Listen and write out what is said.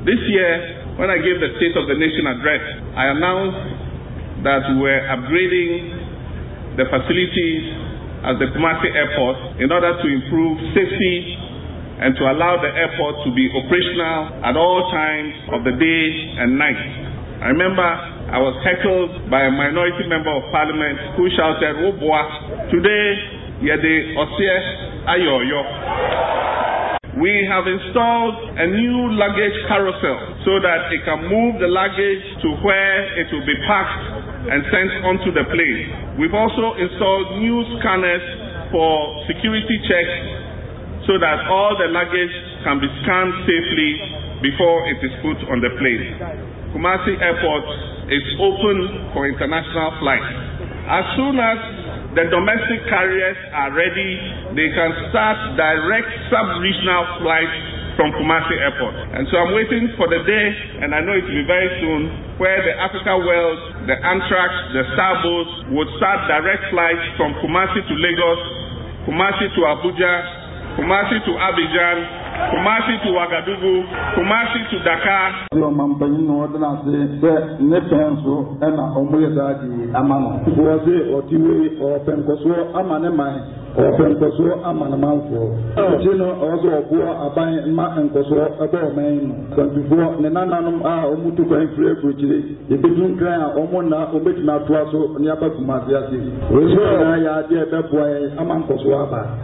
This year, when I gave the State of the Nation address, I announced that we were upgrading the facilities at the Kumasi Airport in order to improve safety and to allow the airport to be operational at all times of the day and night. I remember I was heckled by a minority member of parliament who shouted, "Oh boy, today, yede osie ayoyo." We have installed a new luggage carousel so that it can move the luggage to where it will be packed and sent onto the plane. We've also installed new scanners for security checks so that all the luggage can be scanned safely before it is put on the plane. Kumasi Airport is open for international flights. As soon as the domestic carriers are ready, they can start direct sub-regional flights from Kumasi Airport. And so I'm waiting for the day, and I know it will be very soon, where the Africa World, the Antrax, the Starbos would start direct flights from Kumasi to Lagos, Kumasi to Abuja, Kumasi to Abidjan, Kumasi to Ouagadougou, Kumasi to Dakar.